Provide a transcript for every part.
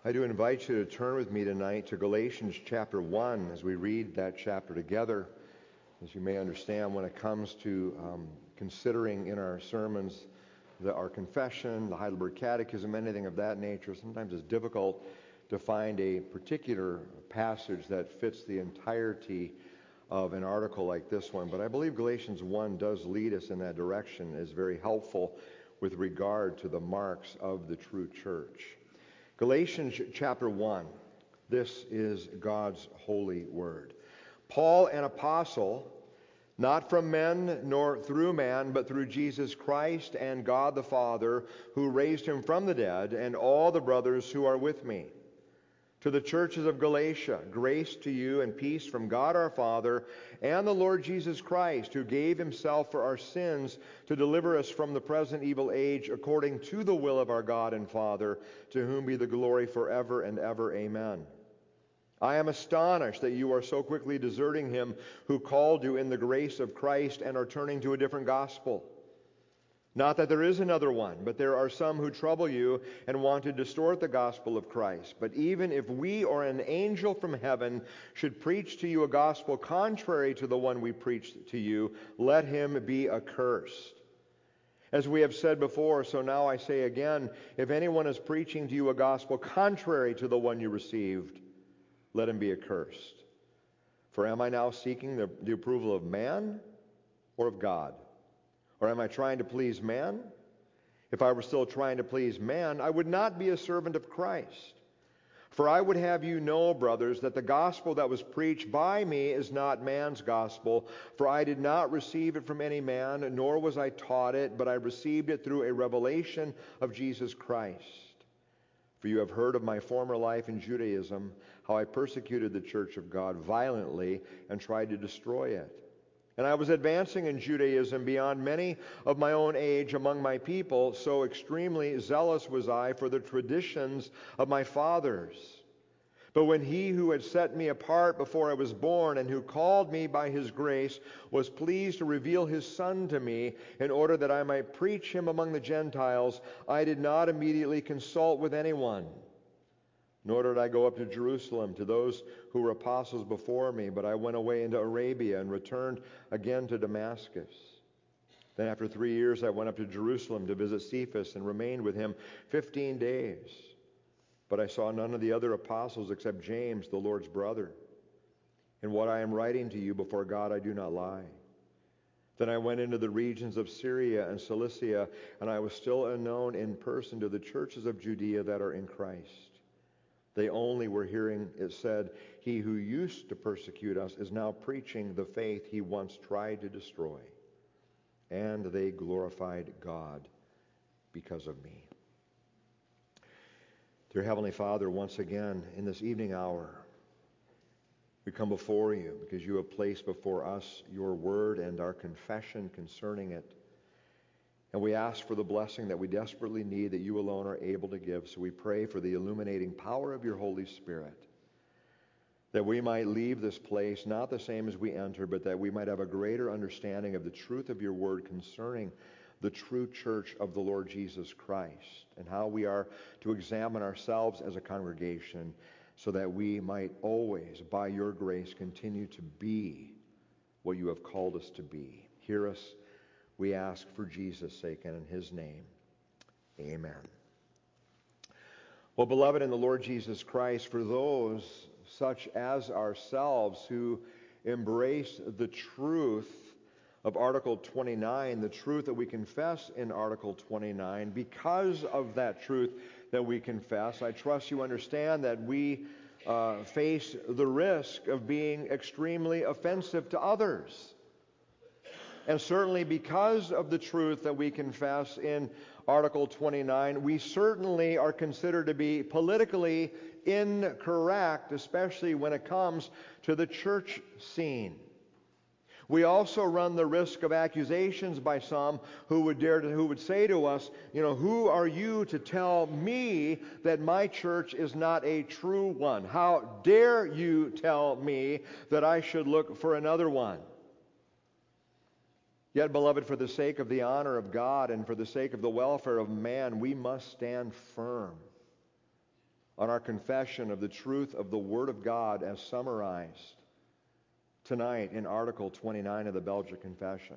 I do invite you to turn with me tonight to Galatians chapter 1 as we read that chapter together. As you may understand, when it comes to considering in our sermons our confession, the Heidelberg Catechism, anything of that nature, sometimes it's difficult to find a particular passage that fits the entirety of an article like this one. But I believe Galatians 1 does lead us in that direction, is very helpful with regard to the marks of the true church. Galatians chapter 1, this is God's holy word. Paul, an apostle, not from men nor through man, but through Jesus Christ and God the Father, who raised him from the dead, and all the brothers who are with me. To the churches of Galatia, grace to you and peace from God our Father and the Lord Jesus Christ, who gave himself for our sins to deliver us from the present evil age, according to the will of our God and Father, to whom be the glory forever and ever. Amen. I am astonished that you are so quickly deserting him who called you in the grace of Christ and are turning to a different gospel. Not that there is another one, but there are some who trouble you and want to distort the gospel of Christ. But even if we or an angel from heaven should preach to you a gospel contrary to the one we preached to you, let him be accursed. As we have said before, so now I say again, if anyone is preaching to you a gospel contrary to the one you received, let him be accursed. For am I now seeking the approval of man or of God? Or am I trying to please man? If I were still trying to please man, I would not be a servant of Christ. For I would have you know, brothers, that the gospel that was preached by me is not man's gospel. For I did not receive it from any man, nor was I taught it, but I received it through a revelation of Jesus Christ. For you have heard of my former life in Judaism, how I persecuted the church of God violently and tried to destroy it. And I was advancing in Judaism beyond many of my own age among my people, so extremely zealous was I for the traditions of my fathers. But when he who had set me apart before I was born and who called me by his grace was pleased to reveal his Son to me in order that I might preach him among the Gentiles, I did not immediately consult with anyone. Nor did I go up to Jerusalem to those who were apostles before me, but I went away into Arabia and returned again to Damascus. Then after 3 years I went up to Jerusalem to visit Cephas and remained with him 15 days. But I saw none of the other apostles except James, the Lord's brother. In what I am writing to you before God I do not lie. Then I went into the regions of Syria and Cilicia, and I was still unknown in person to the churches of Judea that are in Christ. They only were hearing it said, he who used to persecute us is now preaching the faith he once tried to destroy. And they glorified God because of me. Dear Heavenly Father, once again in this evening hour, we come before you because you have placed before us your word and our confession concerning it. And we ask for the blessing that we desperately need, that you alone are able to give. So we pray for the illuminating power of your Holy Spirit, that we might leave this place not the same as we enter, but that we might have a greater understanding of the truth of your word concerning the true church of the Lord Jesus Christ, and how we are to examine ourselves as a congregation so that we might always, by your grace, continue to be what you have called us to be. Hear us, we ask, for Jesus' sake and in his name. Amen. Well, beloved in the Lord Jesus Christ, for those such as ourselves who embrace the truth of Article 29, the truth that we confess in Article 29, because of that truth that we confess, I trust you understand that we face the risk of being extremely offensive to others. And certainly because of the truth that we confess in Article 29, we certainly are considered to be politically incorrect, especially when it comes to the church scene. We also run the risk of accusations by some who would say to us, who are you to tell me that my church is not a true one? How dare you tell me that I should look for another one? Yet, beloved, for the sake of the honor of God and for the sake of the welfare of man, we must stand firm. on our confession of the truth of the Word of God as summarized tonight in Article 29 of the Belgic Confession.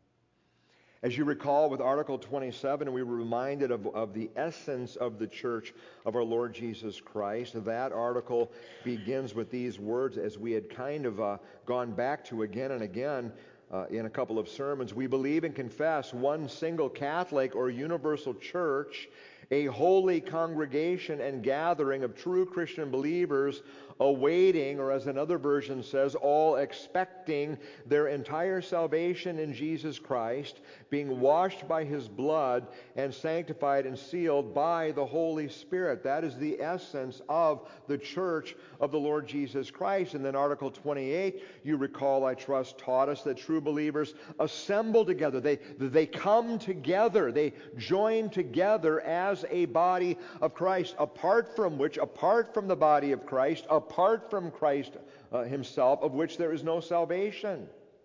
As you recall, with Article 27, we were reminded of the essence of the Church of our Lord Jesus Christ. That article begins with these words, as we had kind of gone back to again and again in a couple of sermons. We believe and confess one single Catholic or universal church, a holy congregation and gathering of true Christian believers, awaiting, or as another version says, all expecting their entire salvation in Jesus Christ, being washed by His blood and sanctified and sealed by the Holy Spirit. That is the essence of the Church of the Lord Jesus Christ. And then Article 28, you recall, I trust, taught us that true believers assemble together. They come together. They join together as a body of Christ, apart from the body of Christ, apart from Christ Himself, of which there is no salvation.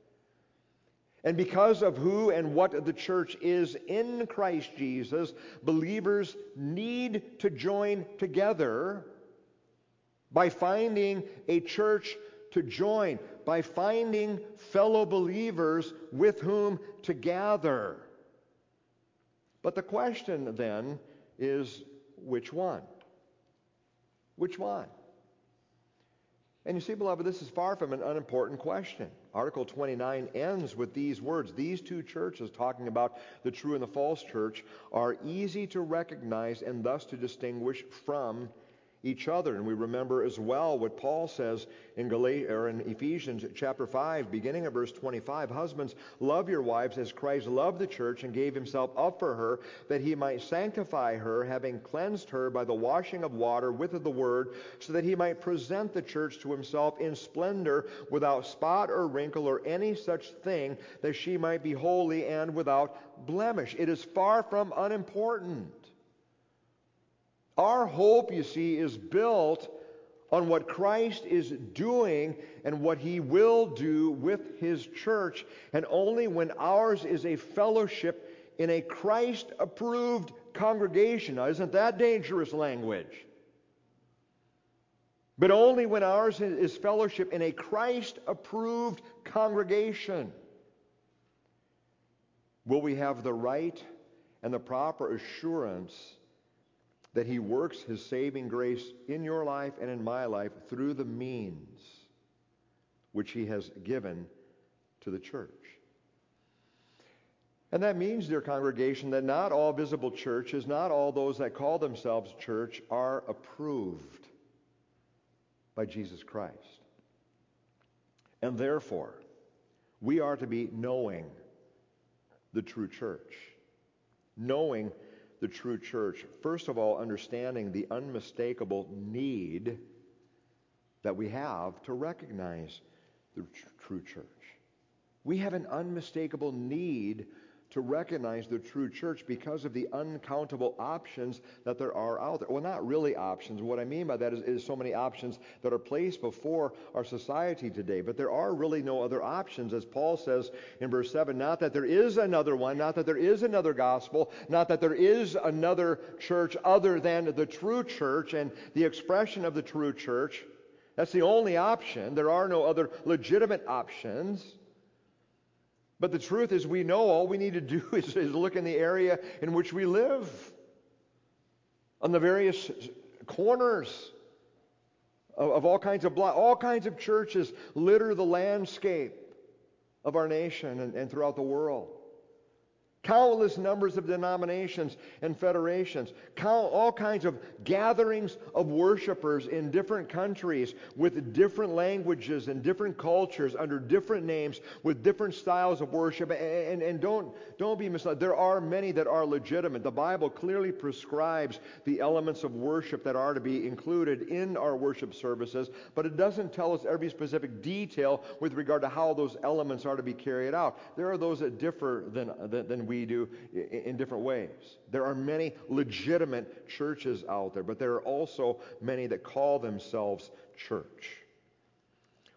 And because of who and what the church is in Christ Jesus, believers need to join together by finding a church to join, by finding fellow believers with whom to gather. But the question then is, which one? Which one? And you see, beloved, this is far from an unimportant question. Article 29 ends with these words. These two churches, talking about the true and the false church, are easy to recognize and thus to distinguish from each other. And we remember as well what Paul says in Ephesians chapter 5, beginning at verse 25. Husbands, love your wives as Christ loved the church and gave Himself up for her, that He might sanctify her, having cleansed her by the washing of water with the word, so that He might present the church to Himself in splendor, without spot or wrinkle or any such thing, that she might be holy and without blemish. It is far from unimportant. Our hope, you see, is built on what Christ is doing and what He will do with His church. And only when ours is a fellowship in a Christ-approved congregation. Now, isn't that dangerous language? But only when ours is fellowship in a Christ-approved congregation will we have the right and the proper assurance that He works His saving grace in your life and in my life through the means which He has given to the church. And that means, dear congregation, that not all visible churches, not all those that call themselves church, are approved by Jesus Christ. And therefore, we are to be knowing the true church. Knowing the true church. First of all, understanding the unmistakable need that we have to recognize the true church. We have an unmistakable need to recognize the true church because of the uncountable options that there are out there. Well, not really options. What I mean by that is so many options that are placed before our society today. But there are really no other options, as Paul says in verse 7. Not that there is another one, not that there is another gospel, not that there is another church other than the true church and the expression of the true church. That's the only option. There are no other legitimate options. But the truth is, we know all we need to do is look in the area in which we live. On the various corners of all kinds of churches litter the landscape of our nation and throughout the world. Countless numbers of denominations and federations. All kinds of gatherings of worshipers in different countries with different languages and different cultures under different names with different styles of worship. And don't be misled. There are many that are legitimate. The Bible clearly prescribes the elements of worship that are to be included in our worship services, but it doesn't tell us every specific detail with regard to how those elements are to be carried out. There are those that differ than we do in different ways. There are many legitimate churches out there, but there are also many that call themselves church.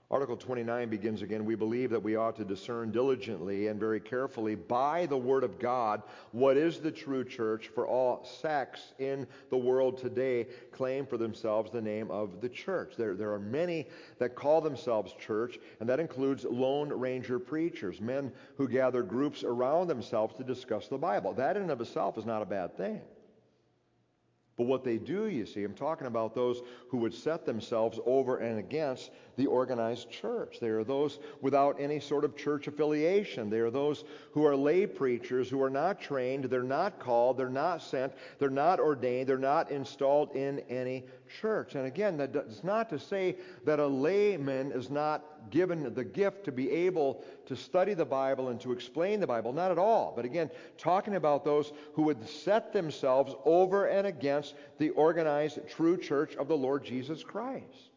Article 29 begins again, we believe that we ought to discern diligently and very carefully by the Word of God what is the true church, for all sects in the world today claim for themselves the name of the church. There are many that call themselves church, and that includes Lone Ranger preachers, men who gather groups around themselves to discuss the Bible. That in and of itself is not a bad thing. But what they do, you see, I'm talking about those who would set themselves over and against the organized church. They are those without any sort of church affiliation. They are those who are lay preachers, who are not trained, they're not called, they're not sent, they're not ordained, they're not installed in any church. And again, that's not to say that a layman is not given the gift to be able to study the Bible and to explain the Bible. Not at all. But again, talking about those who would set themselves over and against the organized true church of the Lord Jesus Christ.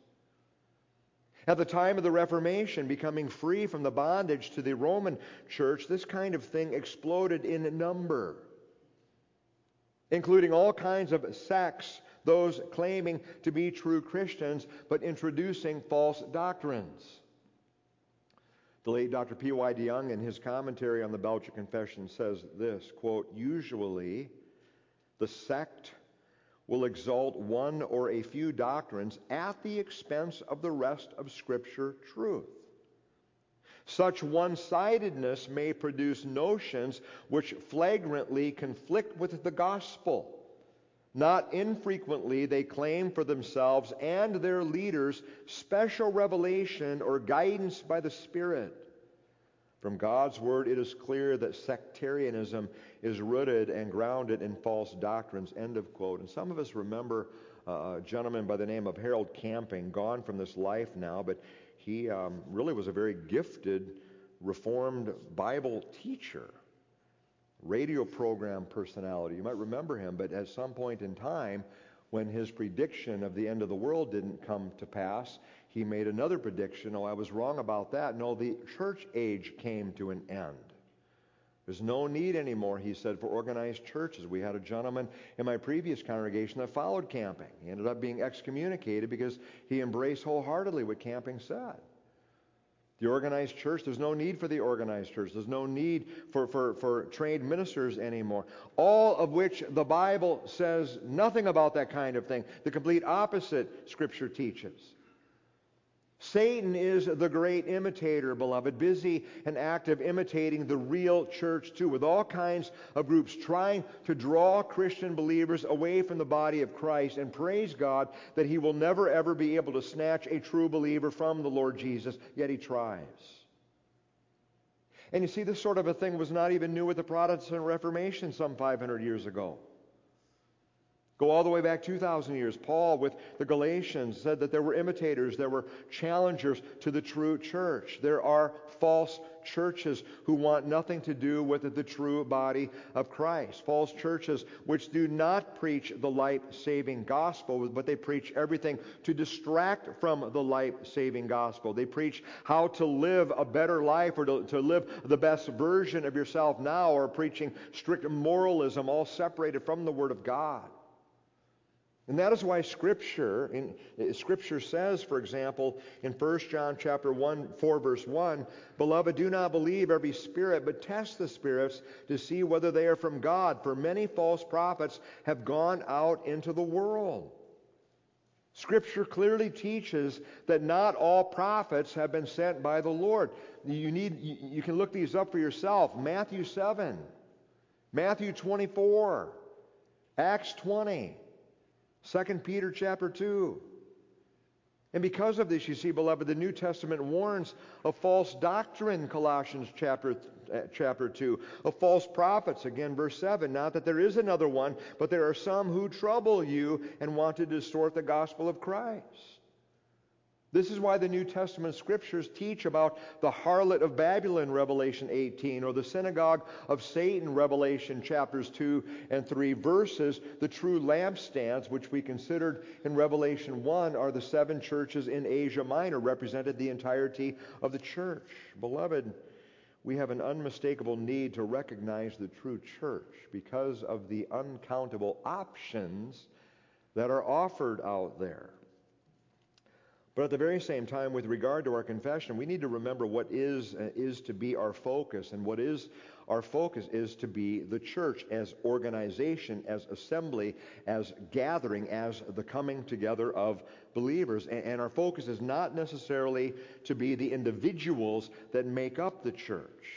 At the time of the Reformation, becoming free from the bondage to the Roman church, this kind of thing exploded in number, including all kinds of sects, those claiming to be true Christians, but introducing false doctrines. The late Dr. P.Y. de Young, in his commentary on the Belgic Confession, says this, quote, "Usually, the sect will exalt one or a few doctrines at the expense of the rest of Scripture truth. Such one-sidedness may produce notions which flagrantly conflict with the gospel. Not infrequently, they claim for themselves and their leaders special revelation or guidance by the Spirit. From God's Word, it is clear that sectarianism is rooted and grounded in false doctrines," end of quote. And some of us remember a gentleman by the name of Harold Camping, gone from this life now, but he really was a very gifted Reformed Bible teacher, radio program personality. You might remember him, but at some point in time, when his prediction of the end of the world didn't come to pass, he made another prediction. "Oh, I was wrong about that. No, the church age came to an end. There's no need anymore," he said, "for organized churches." We had a gentleman in my previous congregation that followed Camping. He ended up being excommunicated because he embraced wholeheartedly what Camping said. The organized church, there's no need for the organized church. There's no need for trained ministers anymore. All of which the Bible says nothing about that kind of thing. The complete opposite Scripture teaches. Satan is the great imitator, beloved, busy and active imitating the real church too, with all kinds of groups trying to draw Christian believers away from the body of Christ. And praise God that he will never ever be able to snatch a true believer from the Lord Jesus, yet he tries. And you see, this sort of a thing was not even new with the Protestant Reformation some 500 years ago. Go all the way back 2,000 years. Paul, with the Galatians, said that there were imitators, there were challengers to the true church. There are false churches who want nothing to do with the true body of Christ. False churches which do not preach the life-saving gospel, but they preach everything to distract from the life-saving gospel. They preach how to live a better life or to live the best version of yourself now, or preaching strict moralism, all separated from the Word of God. And that is why Scripture says, for example, in 1 John chapter 4, verse 1, "Beloved, do not believe every spirit, but test the spirits to see whether they are from God. For many false prophets have gone out into the world." Scripture clearly teaches that not all prophets have been sent by the Lord. You can look these up for yourself. Matthew 7, Matthew 24, Acts 20. 2 Peter chapter 2. And because of this, you see, beloved, the New Testament warns of false doctrine, Colossians chapter 2, of false prophets, again, verse 7. Not that there is another one, but there are some who trouble you and want to distort the gospel of Christ. This is why the New Testament Scriptures teach about the harlot of Babylon, Revelation 18, or the synagogue of Satan, Revelation chapters 2 and 3, versus the true lampstands, which we considered in Revelation 1, are the 7 churches in Asia Minor, represented the entirety of the church. Beloved, we have an unmistakable need to recognize the true church because of the uncountable options that are offered out there. But at the very same time, with regard to our confession, we need to remember what is to be our focus. And what is our focus is to be the church as organization, as assembly, as gathering, as the coming together of believers. And our focus is not necessarily to be the individuals that make up the church.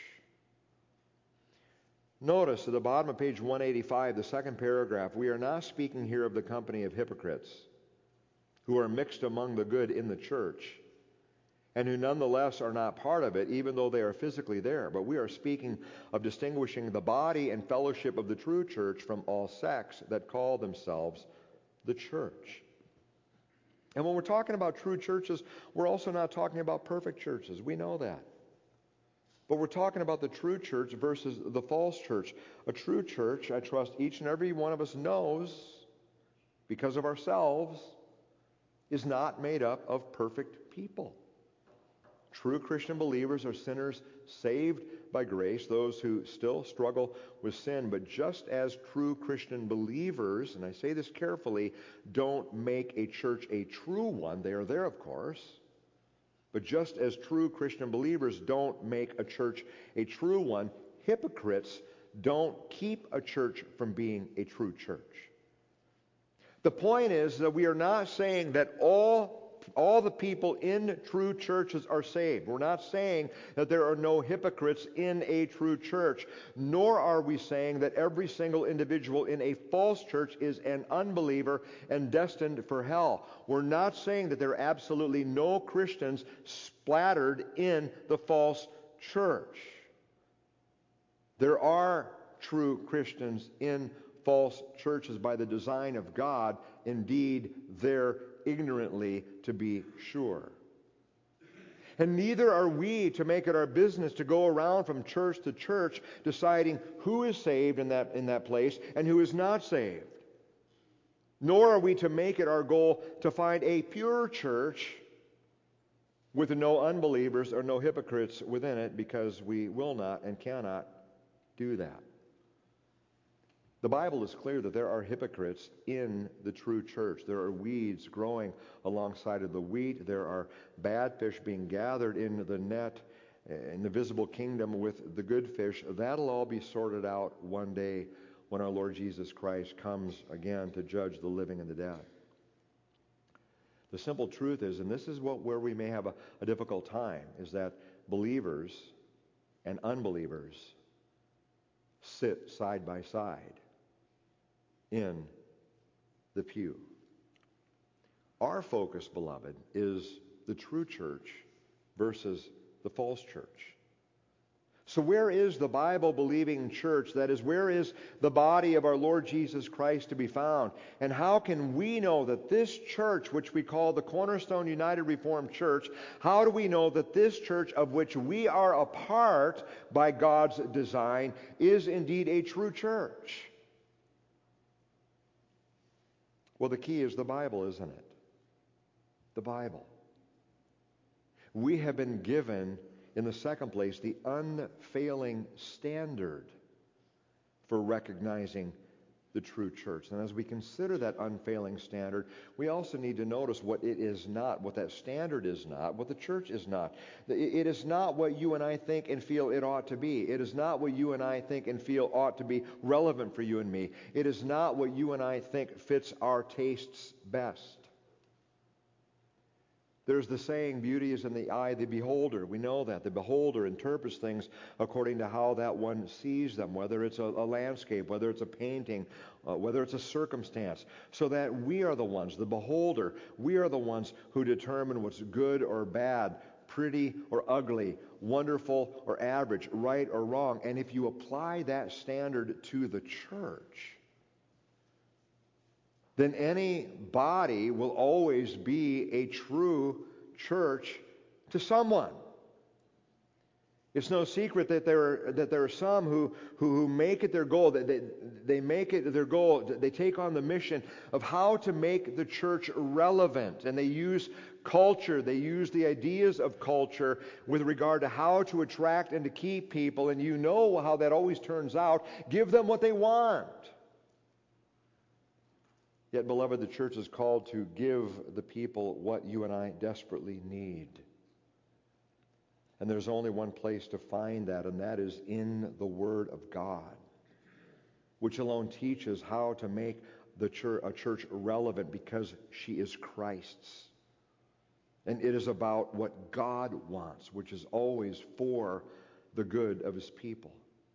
Notice at the bottom of page 185, the second paragraph, we are not speaking here of the company of hypocrites who are mixed among the good in the church, and who nonetheless are not part of it, even though they are physically there. But we are speaking of distinguishing the body and fellowship of the true church from all sects that call themselves the church. And when we're talking about true churches, we're also not talking about perfect churches. We know that. But we're talking about the true church versus the false church. A true church, I trust each and every one of us knows, because of ourselves, is not made up of perfect people. True Christian believers are sinners saved by grace, those who still struggle with sin. But just as true Christian believers, and I say this carefully, don't make a church a true one, they are there, of course. But just as true Christian believers don't make a church a true one, hypocrites don't keep a church from being a true church. The point is that we are not saying that all the people in true churches are saved. We're not saying that there are no hypocrites in a true church, nor are we saying that every single individual in a false church is an unbeliever and destined for hell. We're not saying that there are absolutely no Christians splattered in the false church. There are true Christians in false churches by the design of God, indeed there ignorantly, to be sure. And neither are we to make it our business to go around from church to church deciding who is saved in that place and who is not saved. Nor are we to make it our goal to find a pure church with no unbelievers or no hypocrites within it, because we will not and cannot do that. The Bible is clear that there are hypocrites in the true church. There are weeds growing alongside of the wheat. There are bad fish being gathered in the net in the visible kingdom with the good fish. That'll all be sorted out one day when our Lord Jesus Christ comes again to judge the living and the dead. The simple truth is, and this is where we may have a difficult time, is that believers and unbelievers sit side by side in the pew. Our focus, beloved, is the true church versus the false church. So where is the Bible-believing church? That is, where is the body of our Lord Jesus Christ to be found? And how can we know that this church, which we call the Cornerstone United Reformed Church, how do we know that this church of which we are a part by God's design is indeed a true church? Well, the key is the Bible, isn't it? The Bible. We have been given, in the second place, the unfailing standard for recognizing the true church. And as we consider that unfailing standard, we also need to notice what it is not, what that standard is not, what the church is not. It is not what you and I think and feel it ought to be. It is not what you and I think and feel ought to be relevant for you and me. It is not what you and I think fits our tastes best. There's the saying, beauty is in the eye of the beholder. We know that. The beholder interprets things according to how that one sees them, whether it's a landscape, whether it's a painting, whether it's a circumstance. So that we are the ones, the beholder, we are the ones who determine what's good or bad, pretty or ugly, wonderful or average, right or wrong. And if you apply that standard to the church, then any body will always be a true church to someone. It's no secret that there are some who make it their goal, they make it their goal, they take on the mission of how to make the church relevant. And they use culture, they use the ideas of culture with regard to how to attract and to keep people. And you know how that always turns out. Give them what they want. Yet, beloved, the church is called to give the people what you and I desperately need. And there's only one place to find that, and that is in the Word of God, which alone teaches how to make a church relevant, because she is Christ's. And it is about what God wants, which is always for the good of His people.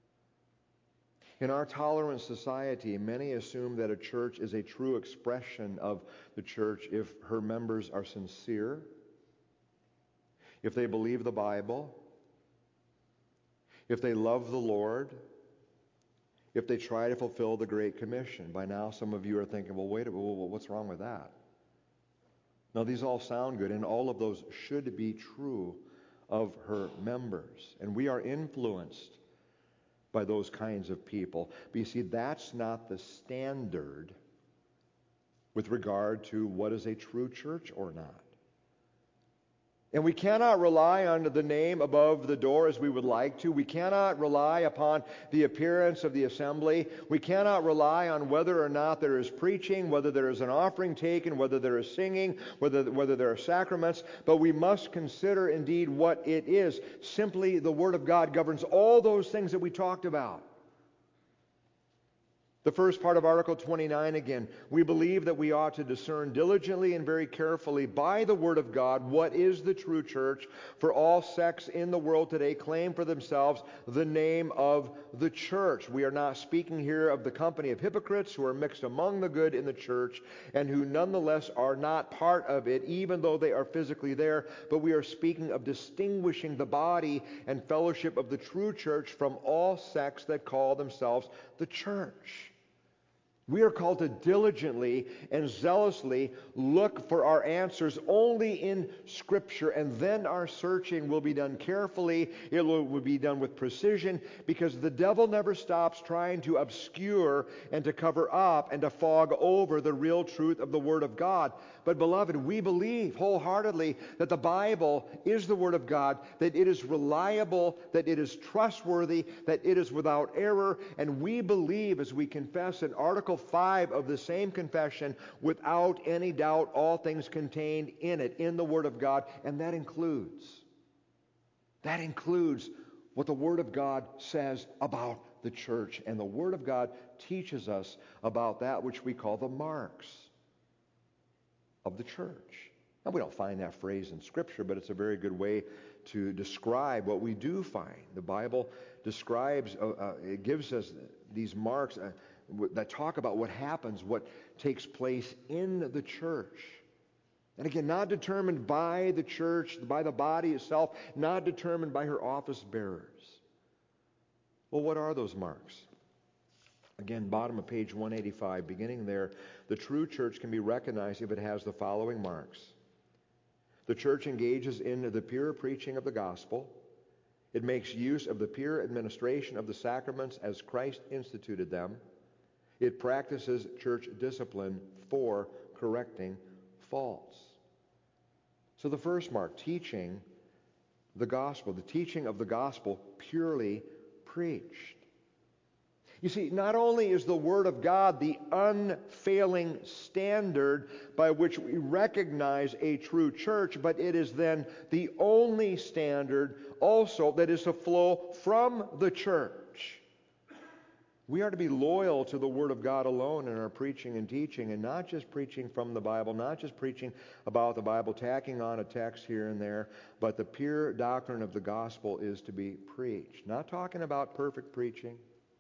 In our tolerant society, many assume that a church is a true expression of the church if her members are sincere, if they believe the Bible, if they love the Lord, if they try to fulfill the Great Commission. By now, some of you are thinking, well, wait a minute, what's wrong with that? Now, these all sound good, and all of those should be true of her members. And we are influenced by those kinds of people. But you see, that's not the standard with regard to what is a true church or not. And we cannot rely on the name above the door as we would like to. We cannot rely upon the appearance of the assembly. We cannot rely on whether or not there is preaching, whether there is an offering taken, whether there is singing, whether there are sacraments. But we must consider indeed what it is. Simply the Word of God governs all those things that we talked about. The first part of Article 29 again, we believe that we ought to discern diligently and very carefully by the Word of God what is the true church, for all sects in the world today claim for themselves the name of the church. We are not speaking here of the company of hypocrites who are mixed among the good in the church and who nonetheless are not part of it, even though they are physically there, but we are speaking of distinguishing the body and fellowship of the true church from all sects that call themselves the church. We are called to diligently and zealously look for our answers only in Scripture, and then our searching will be done carefully. It will be done with precision, because the devil never stops trying to obscure and to cover up and to fog over the real truth of the Word of God. But beloved, we believe wholeheartedly that the Bible is the Word of God, that it is reliable, that it is trustworthy, that it is without error, and we believe, as we confess in Article 5 of the same confession, without any doubt, all things contained in it, in the Word of God, and that includes what the Word of God says about the church. And the Word of God teaches us about that which we call the marks of the church. Now, we don't find that phrase in Scripture, but it's a very good way to describe what we do find. The Bible describes, it gives us these marks that talk about what happens, what takes place in the church. And again, not determined by the church, by the body itself, not determined by her office bearers. Well, what are those marks? Again, bottom of page 185, beginning there, the true church can be recognized if it has the following marks. The church engages in the pure preaching of the gospel. It makes use of the pure administration of the sacraments as Christ instituted them. It practices church discipline for correcting faults. So the first mark, teaching the gospel, the teaching of the gospel purely preached. You see, not only is the Word of God the unfailing standard by which we recognize a true church, but it is then the only standard also that is to flow from the church. We are to be loyal to the Word of God alone in our preaching and teaching, and not just preaching from the Bible, not just preaching about the Bible, tacking on a text here and there, but the pure doctrine of the gospel is to be preached. Not talking about perfect preaching,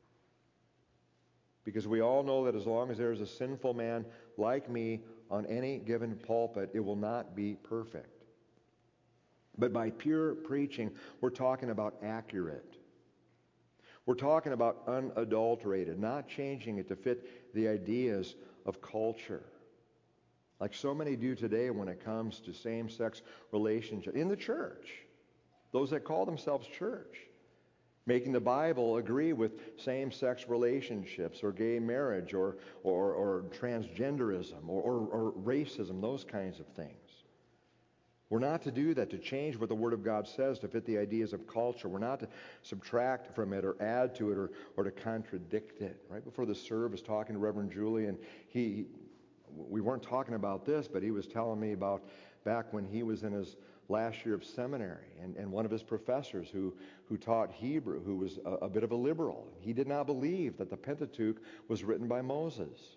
because we all know that as long as there is a sinful man like me on any given pulpit, it will not be perfect. But by pure preaching, we're talking about accurate. We're talking about unadulterated, not changing it to fit the ideas of culture, like so many do today when it comes to same-sex relationships in the church, those that call themselves church, making the Bible agree with same-sex relationships or gay marriage or transgenderism or racism, those kinds of things. We're not to do that, to change what the Word of God says to fit the ideas of culture. We're not to subtract from it or add to it or to contradict it. Right before the service, talking to Reverend Julie, and we weren't talking about this, but he was telling me about back when he was in his last year of seminary, and one of his professors who taught Hebrew, who was a bit of a liberal. He did not believe that the Pentateuch was written by Moses.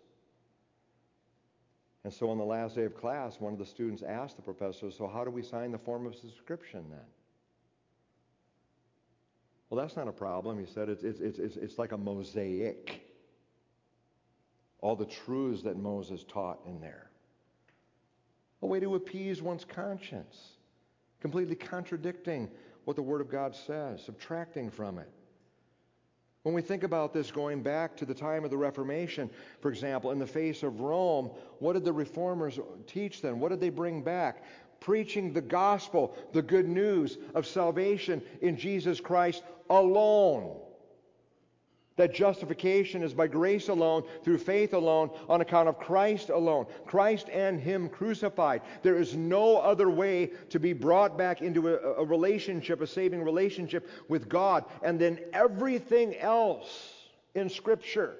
And so on the last day of class, one of the students asked the professor, so how do we sign the form of subscription then? Well, that's not a problem. He said it's like a mosaic. All the truths that Moses taught in there. A way to appease one's conscience. Completely contradicting what the Word of God says, subtracting from it. When we think about this going back to the time of the Reformation, for example, in the face of Rome, what did the Reformers teach then? What did they bring back? Preaching the gospel, the good news of salvation in Jesus Christ alone. That justification is by grace alone, through faith alone, on account of Christ alone. Christ and Him crucified. There is no other way to be brought back into a relationship, a saving relationship with God. And then everything else in Scripture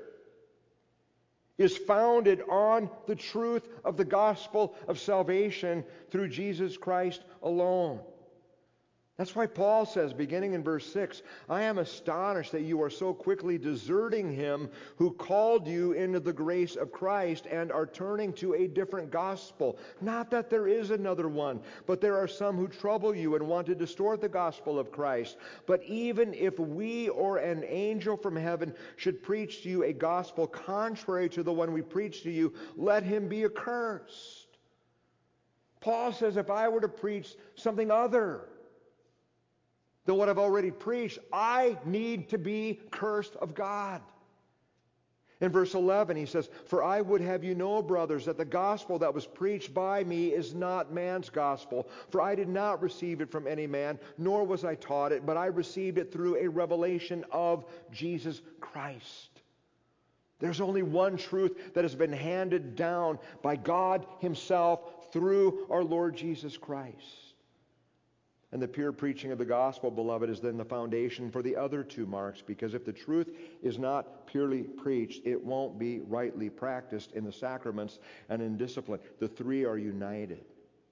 is founded on the truth of the gospel of salvation through Jesus Christ alone. That's why Paul says, beginning in verse 6, I am astonished that you are so quickly deserting Him who called you into the grace of Christ and are turning to a different gospel. Not that there is another one, but there are some who trouble you and want to distort the gospel of Christ. But even if we or an angel from heaven should preach to you a gospel contrary to the one we preach to you, let him be accursed. Paul says, if I were to preach something other than what I've already preached, I need to be cursed of God. In verse 11 he says, for I would have you know, brothers, that the gospel that was preached by me is not man's gospel. For I did not receive it from any man, nor was I taught it, but I received it through a revelation of Jesus Christ. There's only one truth that has been handed down by God Himself through our Lord Jesus Christ. And the pure preaching of the gospel, beloved, is then the foundation for the other two marks, because if the truth is not purely preached, it won't be rightly practiced in the sacraments and in discipline. The three are united.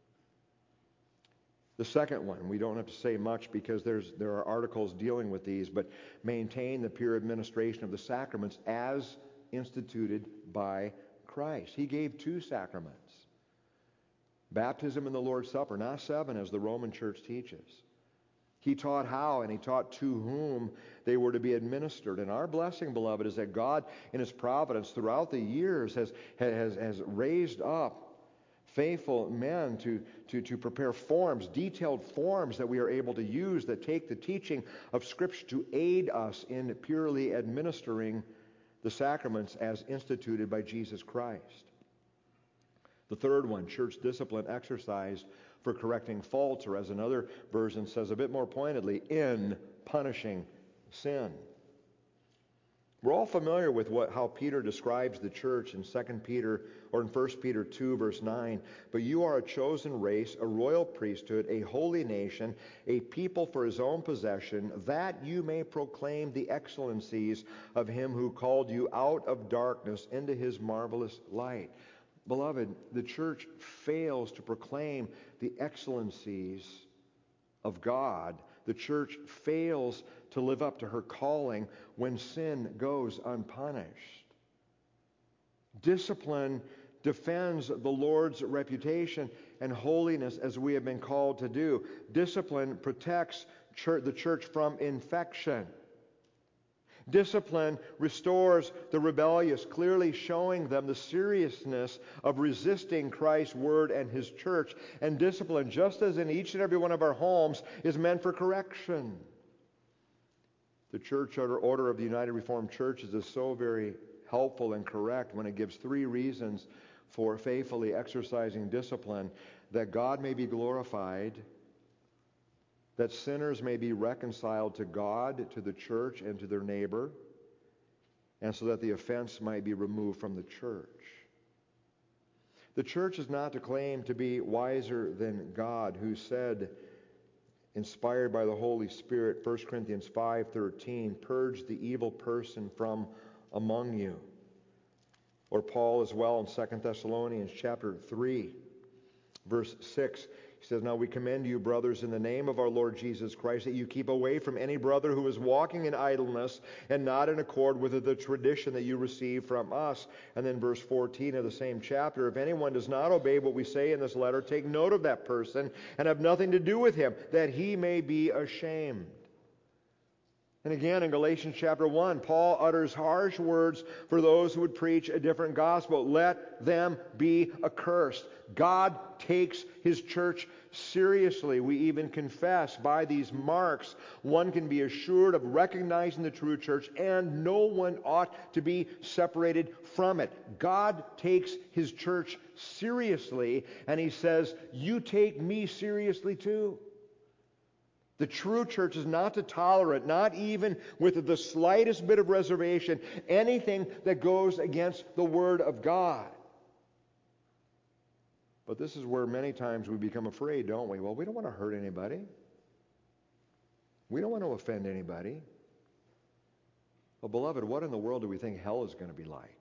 The second one, we don't have to say much because there are articles dealing with these, but maintain the pure administration of the sacraments as instituted by Christ. He gave two sacraments. Baptism and the Lord's Supper, not 7 as the Roman Church teaches. He taught how and He taught to whom they were to be administered. And our blessing, beloved, is that God in His providence throughout the years has raised up faithful men to prepare forms, detailed forms that we are able to use that take the teaching of Scripture to aid us in purely administering the sacraments as instituted by Jesus Christ. The third one, church discipline exercised for correcting faults, or as another version says a bit more pointedly, in punishing sin. We're all familiar with how Peter describes the church in 2 Peter or in 1 Peter 2 verse 9. But you are a chosen race, a royal priesthood, a holy nation, a people for His own possession, that you may proclaim the excellencies of Him who called you out of darkness into His marvelous light. Beloved, the church fails to proclaim the excellencies of God. The church fails to live up to her calling when sin goes unpunished. Discipline defends the Lord's reputation and holiness as we have been called to do. Discipline protects the church from infection. Discipline restores the rebellious, clearly showing them the seriousness of resisting Christ's word and His church. And discipline, just as in each and every one of our homes, is meant for correction. The church order of the United Reformed Churches is so very helpful and correct when it gives 3 reasons for faithfully exercising discipline: that God may be glorified, that sinners may be reconciled to God, to the church, and to their neighbor, and so that the offense might be removed from the church. The church is not to claim to be wiser than God, who said, inspired by the Holy Spirit, 1 Corinthians 5:13, purge the evil person from among you. Or Paul as well in 2 Thessalonians chapter 3, verse 6. He says, "Now we commend you, brothers, in the name of our Lord Jesus Christ, that you keep away from any brother who is walking in idleness and not in accord with the tradition that you received from us." And then verse 14 of the same chapter, "If anyone does not obey what we say in this letter, take note of that person and have nothing to do with him, that he may be ashamed." And again, in Galatians chapter 1, Paul utters harsh words for those who would preach a different gospel. Let them be accursed. God takes His church seriously. We even confess by these marks, one can be assured of recognizing the true church, and no one ought to be separated from it. God takes His church seriously, and He says, you take me seriously too. The true church is not to tolerate, not even with the slightest bit of reservation, anything that goes against the Word of God. But this is where many times we become afraid, don't we? Well, we don't want to hurt anybody. We don't want to offend anybody. Well, beloved, what in the world do we think hell is going to be like?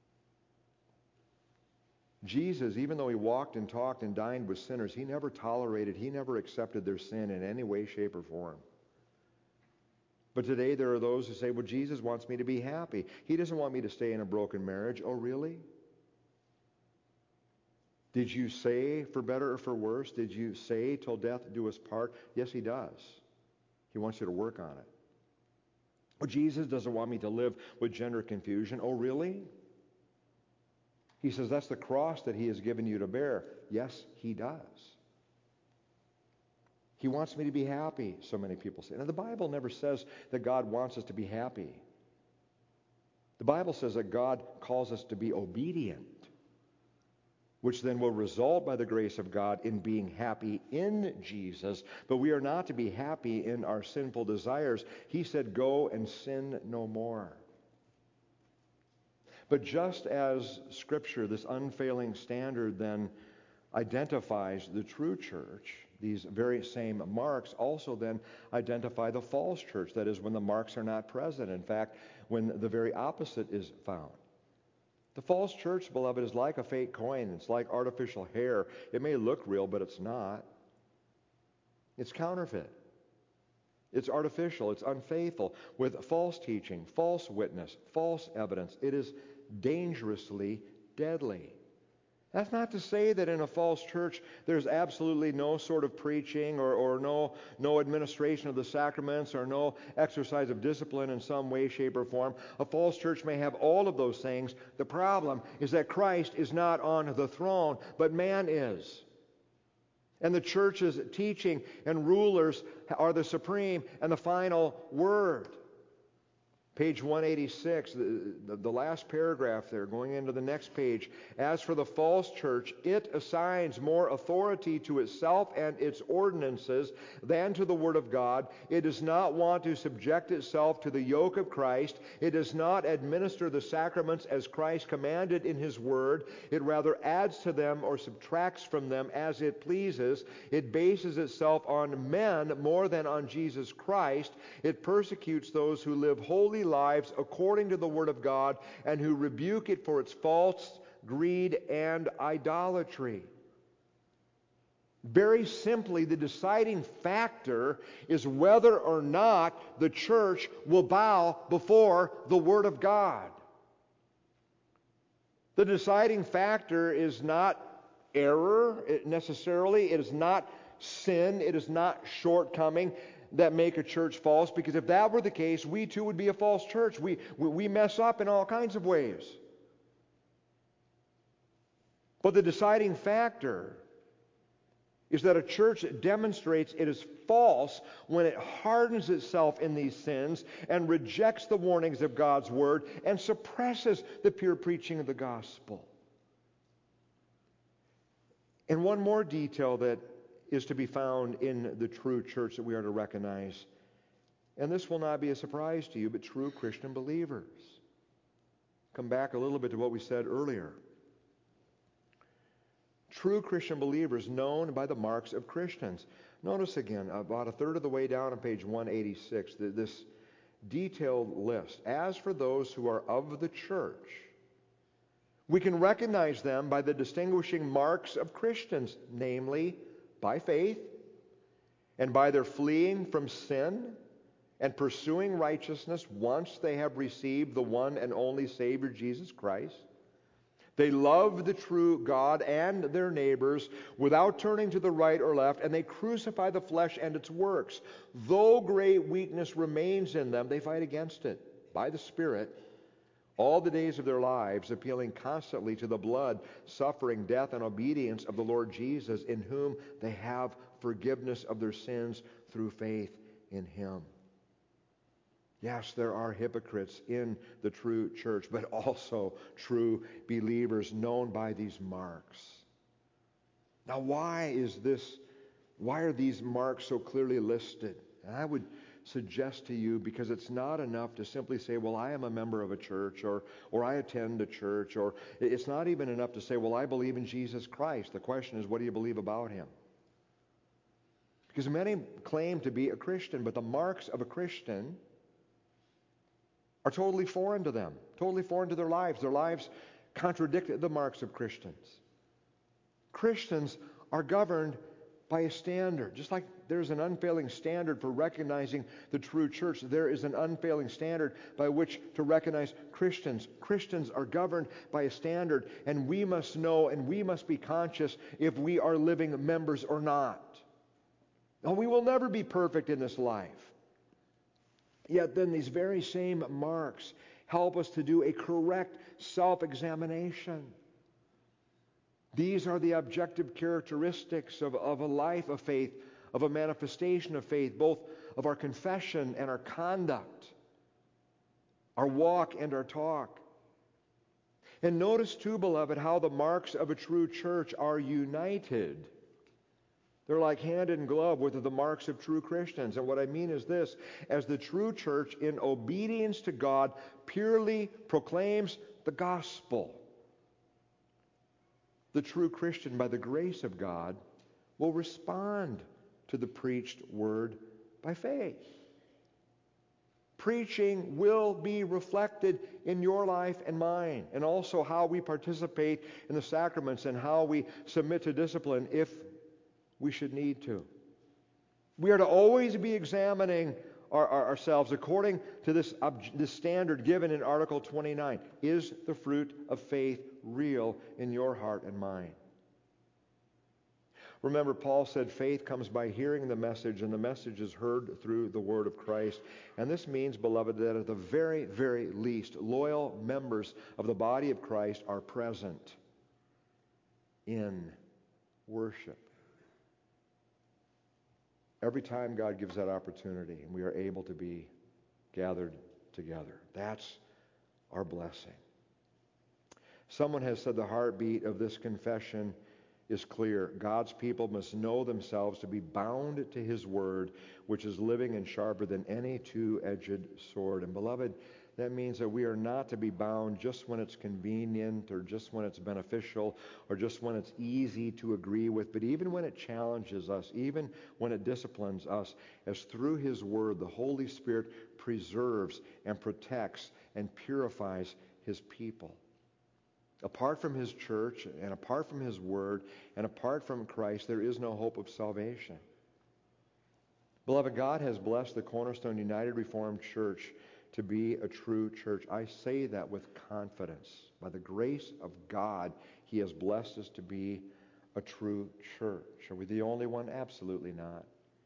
Jesus, even though He walked and talked and dined with sinners, He never tolerated, He never accepted their sin in any way, shape, or form. But today there are those who say, well, Jesus wants me to be happy. He doesn't want me to stay in a broken marriage. Oh, really? Did you say for better or for worse? Did you say till death do us part? Yes, He does. He wants you to work on it. Well, Jesus doesn't want me to live with gender confusion. Oh, really? He says that's the cross that He has given you to bear. Yes, He does. He wants me to be happy, so many people say. Now, the Bible never says that God wants us to be happy. The Bible says that God calls us to be obedient, which then will result by the grace of God in being happy in Jesus. But we are not to be happy in our sinful desires. He said, go and sin no more. But just as Scripture, this unfailing standard, then identifies the true church, these very same marks also then identify the false church. That is, when the marks are not present. In fact, when the very opposite is found. The false church, beloved, is like a fake coin. It's like artificial hair. It may look real, but it's not. It's counterfeit. It's artificial. It's unfaithful. With false teaching, false witness, false evidence. It is dangerously deadly. That's not to say that in a false church there's absolutely no sort of preaching or no administration of the sacraments or no exercise of discipline in some way, shape, or form. A false church may have all of those things. The problem is that Christ is not on the throne, but man is. And the church's teaching and rulers are the supreme and the final word. Page 186, the last paragraph there, going into the next page. As for the false church, it assigns more authority to itself and its ordinances than to the Word of God. It does not want to subject itself to the yoke of Christ. It does not administer the sacraments as Christ commanded in His Word. It rather adds to them or subtracts from them as it pleases. It bases itself on men more than on Jesus Christ. It persecutes those who live holy lives according to the Word of God and who rebuke it for its faults, greed, and idolatry. Very simply, the deciding factor is whether or not the church will bow before the Word of God. The deciding factor is not error necessarily. It is not sin. It is not shortcoming that make a church false, because if that were the case, we too would be a false church. We mess up in all kinds of ways. But the deciding factor is that a church demonstrates it is false when it hardens itself in these sins and rejects the warnings of God's Word and suppresses the pure preaching of the gospel. And one more detail that is to be found in the true church that we are to recognize. And this will not be a surprise to you, but true Christian believers. Come back a little bit to what we said earlier. True Christian believers known by the marks of Christians. Notice again, about a third of the way down on page 186, this detailed list. As for those who are of the church, We can recognize them by the distinguishing marks of Christians, namely by faith and by their fleeing from sin and pursuing righteousness once they have received the one and only Savior, Jesus Christ. They love the true God and their neighbors without turning to the right or left, and they crucify the flesh and its works. Though great weakness remains in them, they fight against it by the Spirit all the days of their lives, appealing constantly to the blood, suffering, death, and obedience of the Lord Jesus, in whom they have forgiveness of their sins through faith in Him. Yes, there are hypocrites in the true church, but also true believers known by these marks. Now, why are these marks so clearly listed? And I would suggest to you, because it's not enough to simply say, well, I am a member of a church, or I attend a church, or it's not even enough to say, well, I believe in Jesus Christ. The question is, what do you believe about Him? Because many claim to be a Christian, but the marks of a Christian are totally foreign to them, totally foreign to their lives. Their lives contradict the marks of Christians. Christians are governed by a standard. Just like there's an unfailing standard for recognizing the true church, there is an unfailing standard by which to recognize Christians. Christians are governed by a standard, and we must know and we must be conscious if we are living members or not. Now, we will never be perfect in this life. Yet then these very same marks help us to do a correct self-examination. These are the objective characteristics of a life of faith, of a manifestation of faith, both of our confession and our conduct, our walk and our talk. And notice too, beloved, how the marks of a true church are united. They're like hand in glove with the marks of true Christians. And what I mean is this: as the true church, in obedience to God, purely proclaims the gospel, the true Christian, by the grace of God, will respond to the preached word by faith. Preaching will be reflected in your life and mine, and also how we participate in the sacraments and how we submit to discipline if we should need to. We are to always be examining ourselves according to this standard given in Article 29. Is the fruit of faith real in your heart and mind? Remember, Paul said faith comes by hearing the message, and the message is heard through the word of Christ. And this means, beloved, that at the very, very least, loyal members of the body of Christ are present in worship. Every time God gives that opportunity and we are able to be gathered together, that's our blessing. Someone has said the heartbeat of this confession is clear. God's people must know themselves to be bound to His word, which is living and sharper than any two-edged sword. And beloved, that means that we are not to be bound just when it's convenient or just when it's beneficial or just when it's easy to agree with, but even when it challenges us, even when it disciplines us, as through His word the Holy Spirit preserves and protects and purifies His people. Apart from His church and apart from His word and apart from Christ, there is no hope of salvation. Beloved, God has blessed the Cornerstone United Reformed Church to be a true church. I say that with confidence. By the grace of God, He has blessed us to be a true church. Are we the only one? Absolutely not.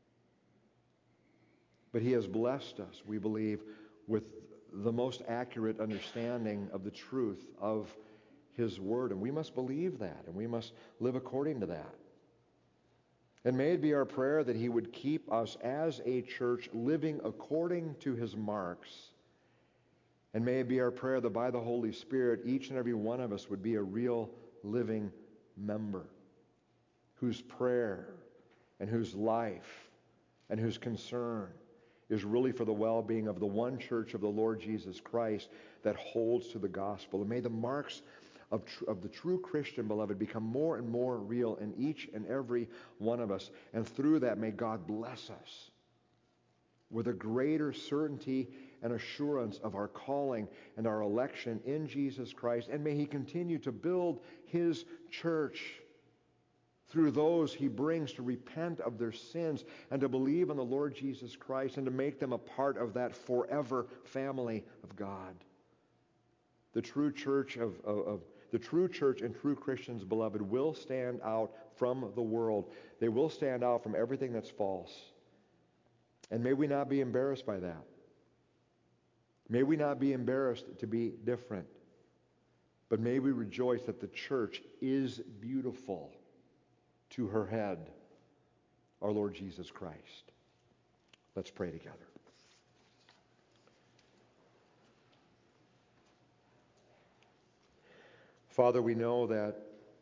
But He has blessed us, we believe, with the most accurate understanding of the truth of His word. And we must believe that, and we must live according to that. And may it be our prayer that He would keep us as a church living according to His marks. And may it be our prayer that by the Holy Spirit, each and every one of us would be a real living member whose prayer and whose life and whose concern is really for the well-being of the one church of the Lord Jesus Christ that holds to the gospel. And may the marks of the true Christian, beloved, become more and more real in each and every one of us. And through that, may God bless us with a greater certainty and assurance of our calling and our election in Jesus Christ. And may He continue to build His church through those He brings to repent of their sins and to believe on the Lord Jesus Christ and to make them a part of that forever family of God. The true church the true church and true Christians, beloved, will stand out from the world. They will stand out from everything that's false. And may we not be embarrassed by that. May we not be embarrassed to be different. But may we rejoice that the church is beautiful to her head, our Lord Jesus Christ. Let's pray together. Father, we know that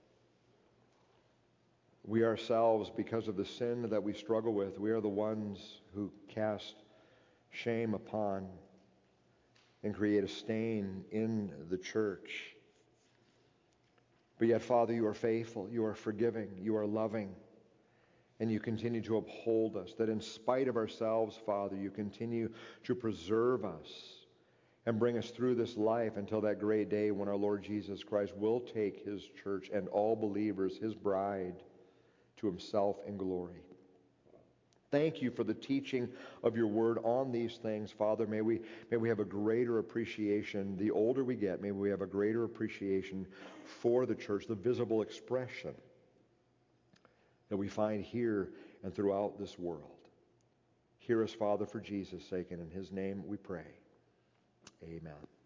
we ourselves, because of the sin that we struggle with, we are the ones who cast shame upon and create a stain in the church. But yet, Father, you are faithful, you are forgiving, you are loving, and you continue to uphold us. That in spite of ourselves, Father, you continue to preserve us and bring us through this life until that great day when our Lord Jesus Christ will take His church and all believers, His bride, to Himself in glory. Thank you for the teaching of your word on these things, Father. May we have a greater appreciation. The older we get, may we have a greater appreciation for the church, the visible expression that we find here and throughout this world. Hear us, Father, for Jesus' sake, and in His name we pray. Amen.